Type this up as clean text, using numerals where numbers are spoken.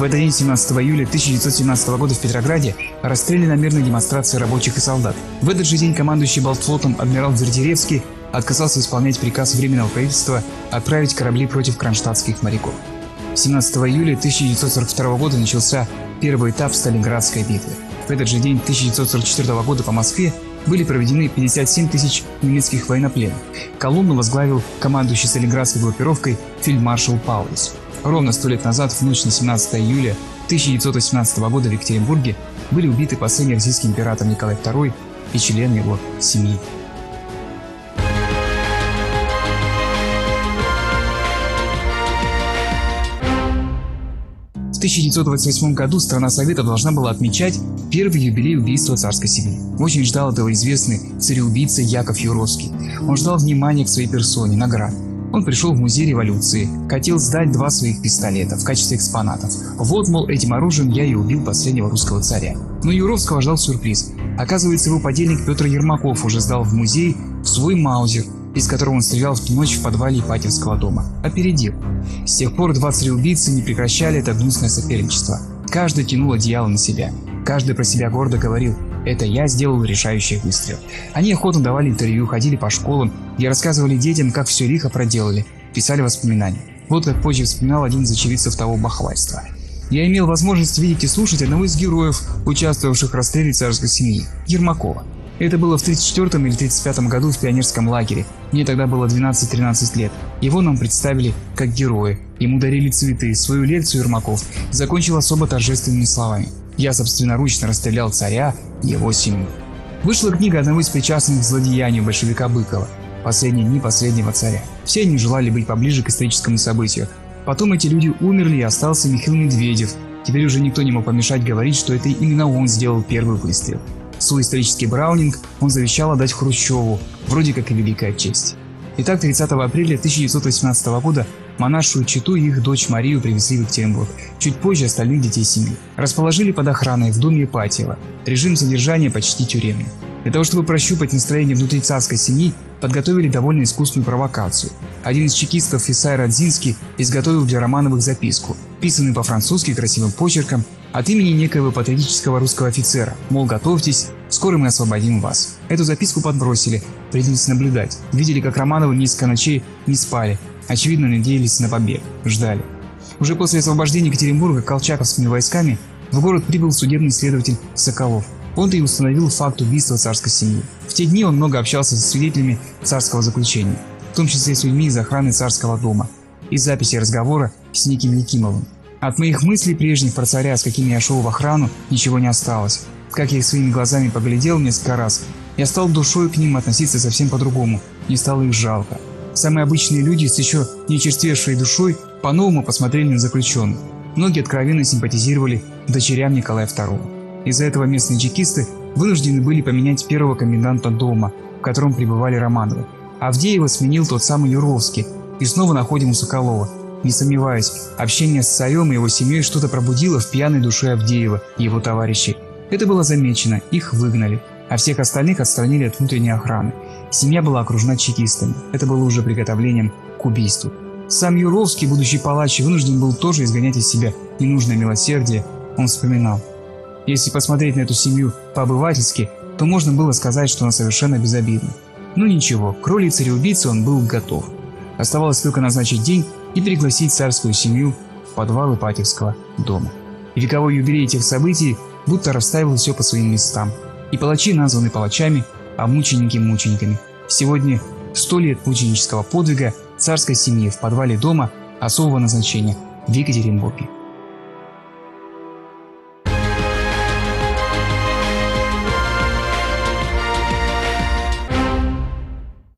этот день, 17 июля 1917 года в Петрограде, расстреляли на мирной демонстрации рабочих и солдат. В этот же день командующий Балтфлотом адмирал Дзержинский отказался исполнять приказ Временного правительства отправить корабли против кронштадтских моряков. 17 июля 1942 года начался первый этап Сталинградской битвы. В этот же день 1944 года по Москве были проведены 57 тысяч немецких военнопленных. Колонну возглавил командующий Сталинградской группировкой фельдмаршал Паулюс. Ровно 100 лет назад, в ночь на 17 июля 1918 года в Екатеринбурге были убиты последний российский император Николай II и члены его семьи. В 1928 году страна Советов должна была отмечать первый юбилей убийства царской семьи. Очень ждал этого известный цареубийца Яков Юровский. Он ждал внимания к своей персоне, наград. Он пришел в музей революции, хотел сдать 2 своих пистолета в качестве экспонатов. Вот, мол, этим оружием я и убил последнего русского царя. Но Юровского ждал сюрприз. Оказывается, его подельник Петр Ермаков уже сдал в музей свой маузер, из которого он стрелял в ту ночь в подвале Ипатьевского дома. Опередил. С тех пор 2 цареубийцы не прекращали это гнусное соперничество. Каждый тянул одеяло на себя. Каждый про себя гордо говорил: «Это я сделал решающий выстрел». Они охотно давали интервью, ходили по школам, где рассказывали детям, как все лихо проделали, писали воспоминания. Вот как позже вспоминал один из очевидцев того бахвальства: «Я имел возможность видеть и слушать одного из героев, участвовавших в расстреле царской семьи, Ермакова. Это было в 1934 или 1935 году в пионерском лагере. Мне тогда было 12-13 лет. Его нам представили как героя. Ему дарили цветы. Свою лекцию Ермаков закончил особо торжественными словами: «Я собственноручно расстрелял царя и его семью». Вышла книга одного из причастных к злодеянию большевика Быкова «Последние дни последнего царя». Все они желали быть поближе к историческому событию. Потом эти люди умерли, и остался Михаил Медведев. Теперь уже никто не мог помешать говорить, что это именно он сделал первый выстрел. Свой исторический браунинг он завещал отдать Хрущеву, вроде как и великая честь. Итак, 30 апреля 1918 года монаршую чету и их дочь Марию привезли в Екатеринбург. Чуть позже остальных детей семьи. Расположили под охраной в доме Ипатьева. Режим содержания почти тюремный. Для того, чтобы прощупать настроение внутри царской семьи, подготовили довольно искусную провокацию. Один из чекистов, Исай Радзинский, изготовил для Романовых записку, писанную по-французски красивым почерком, от имени некоего патриотического русского офицера, мол, готовьтесь, скоро мы освободим вас. Эту записку подбросили, принялись наблюдать, видели, как Романовы несколько ночей не спали, очевидно, надеялись на побег, ждали. Уже после освобождения Екатеринбурга колчаковскими войсками в город прибыл судебный следователь Соколов. Он-то и установил факт убийства царской семьи. В те дни он много общался со свидетелями царского заключения, в том числе с людьми из охраны царского дома, из записи разговора с неким Якимовым. От моих мыслей прежних про царя, с какими я шел в охрану, ничего не осталось. Как я их своими глазами поглядел несколько раз, я стал душой к ним относиться совсем по-другому, не стало их жалко. Самые обычные люди с еще не очерствевшей душой по-новому посмотрели на заключенных. Многие откровенно симпатизировали дочерям Николая II. Из-за этого местные чекисты вынуждены были поменять первого коменданта дома, в котором пребывали Романовы. Авдеева сменил тот самый Юровский, и снова находим у Соколова. Не сомневаюсь, общение с царем и его семьей что-то пробудило в пьяной душе Авдеева и его товарищей. Это было замечено, их выгнали, а всех остальных отстранили от внутренней охраны. Семья была окружена чекистами. Это было уже приготовлением к убийству. Сам Юровский, будущий палач, вынужден был тоже изгонять из себя ненужное милосердие. Он вспоминал: «Если посмотреть на эту семью по-обывательски, то можно было сказать, что она совершенно безобидна. Но ничего, к роли цареубийцы он был готов. Оставалось только назначить день и пригласить царскую семью в подвал Ипатьевского дома». И вековой юбилей этих событий будто расставил все по своим местам. И палачи названы палачами, а мученики – мучениками. Сегодня 100 лет мученического подвига царской семьи в подвале дома особого назначения в Екатеринбурге.